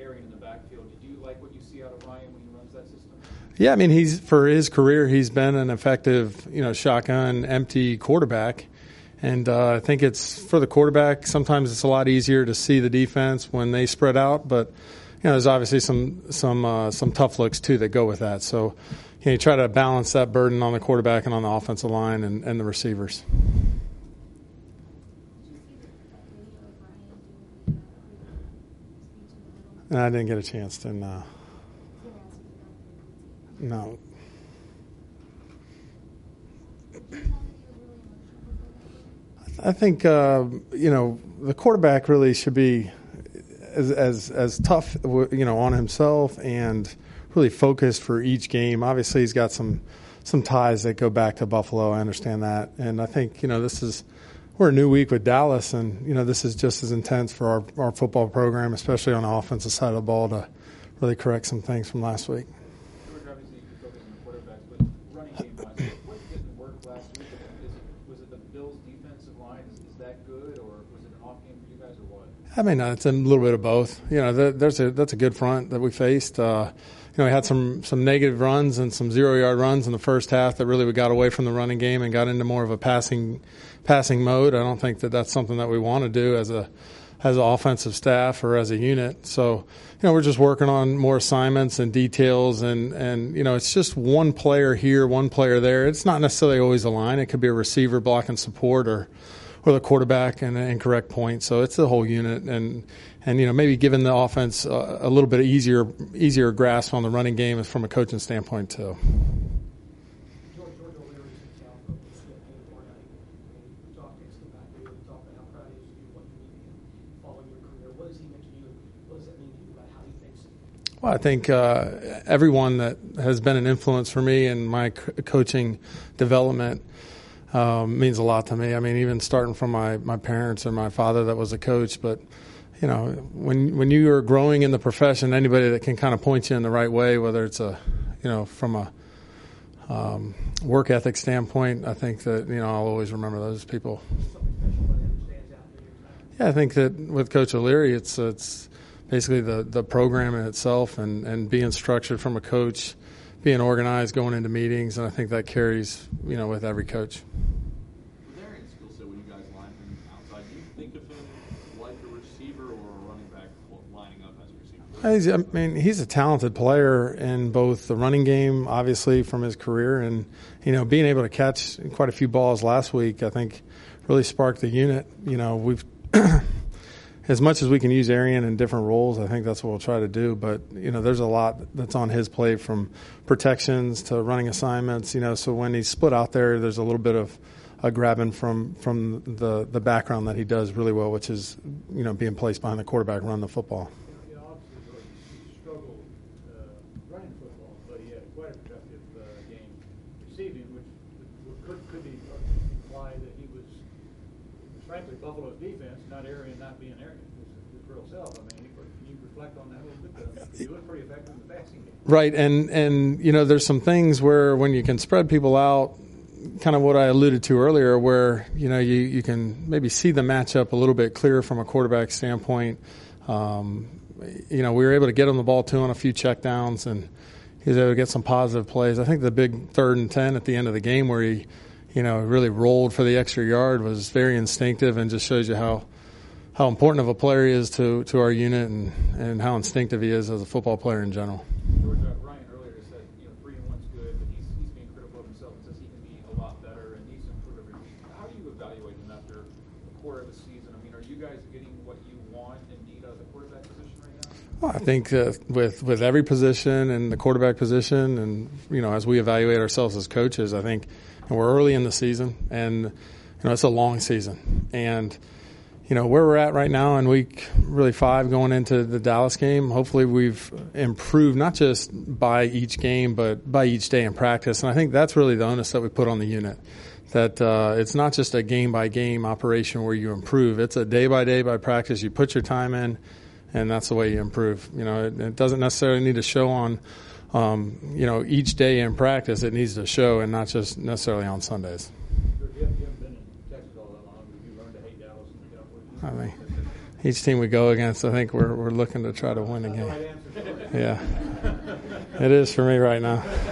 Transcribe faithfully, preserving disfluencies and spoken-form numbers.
Arian in the backfield. Did you like what you see out of Ryan when he runs that system? Yeah, I mean, he's for his career, he's been an effective, you know, shotgun, empty quarterback. And uh, I think it's for the quarterback, sometimes it's a lot easier to see the defense when they spread out. But, you know, there's obviously some some uh, some tough looks, too, that go with that. So, you know, you try to balance that burden on the quarterback and on the offensive line and, and the receivers. And I didn't get a chance to, no. No. I think, uh, you know, the quarterback really should be as, as, as tough, you know, on himself and really focused for each game. Obviously, he's got some, some ties that go back to Buffalo. I understand that. And I think, you know, this is – we're a new week with Dallas, and, you know, this is just as intense for our, our football program, especially on the offensive side of the ball, to really correct some things from last week. George, obviously you focus on the quarterbacks, but running game-wise, what didn't work last week? Is it, was it the Bills' defensive line? Is, is that good, or was it an off game for you guys, or what? I mean, it's a little bit of both. You know, there's a that's a good front that we faced. Uh, you know, we had some some negative runs and some zero-yard runs in the first half that really we got away from the running game and got into more of a passing passing mode. I don't think that that's something that we want to do as a as an offensive staff or as a unit. So, you know, we're just working on more assignments and details, and, and you know, it's just one player here, one player there. It's not necessarily always a line. It could be a receiver blocking support or or the quarterback and an incorrect point. So it's the whole unit, and and you know, maybe giving the offense a, a little bit easier easier grasp on the running game is from a coaching standpoint too. Well, I think uh, everyone that has been an influence for me in my c- coaching development um, means a lot to me. I mean, even starting from my, my parents and my father that was a coach. But, you know, when when you are growing in the profession, anybody that can kind of point you in the right way, whether it's a, you know, from a um, work ethic standpoint, I think that, you know, I'll always remember those people. Yeah, I think that with Coach O'Leary, it's it's basically the, the program in itself and, and being structured from a coach, being organized, going into meetings, and I think that carries, you know, with every coach. Was there any skill set when you guys line him outside? Do you think of him like a receiver or a running back lining up as a receiver? I mean, he's a talented player in both the running game, obviously, from his career, and, you know, being able to catch quite a few balls last week, I think, really sparked the unit. You know, we've as much as we can use Arian in different roles, I think that's what we'll try to do. But, you know, there's a lot that's on his plate, from protections to running assignments, you know, so when he's split out there, there's a little bit of a grabbing from, from the, the background that he does really well, which is, you know, being placed behind the quarterback, run the football. You know, obviously, he struggled uh, running football, but he had quite a productive uh, game receiving, which could, could be implied that he was, frankly, Buffalo's defense, not Arian not being Arian. Real self. I mean, can you reflect on that a little bit? He was pretty effective in the passing game. Right, and, and, you know, there's some things where when you can spread people out, kind of what I alluded to earlier, where, you know, you, you can maybe see the matchup a little bit clearer from a quarterback standpoint. Um, you know, we were able to get him the ball, too, on a few checkdowns, and he was able to get some positive plays. I think the big third and ten at the end of the game where he, you know, really rolled for the extra yard was very instinctive and just shows you how how important of a player he is to, to our unit and, and how instinctive he is as a football player in general. George, uh, Ryan earlier said, you know, three and one's good, but he's, he's being critical of himself and says he can be a lot better and needs to improve every week. How do you evaluate him after a quarter of the season? I mean, are you guys getting what you want and need out of the quarterback position right now? Well, I think uh, with with every position and the quarterback position, and, you know, as we evaluate ourselves as coaches, I think, and we're early in the season, and, you know, it's a long season, and, you know, where we're at right now in week really five going into the Dallas game, hopefully we've improved not just by each game but by each day in practice. And I think that's really the onus that we put on the unit, that uh, it's not just a game-by-game operation where you improve. It's a day-by-day by practice. You put your time in, and that's the way you improve. You know, it, it doesn't necessarily need to show on, um, you know, each day in practice. It needs to show, and not just necessarily on Sundays. You haven't been in Texas all that long, but you learned to hate Dallas. I mean, each team we go against, I think we're we're looking to try to win a That's the game. right answer for it. Yeah, it is for me right now.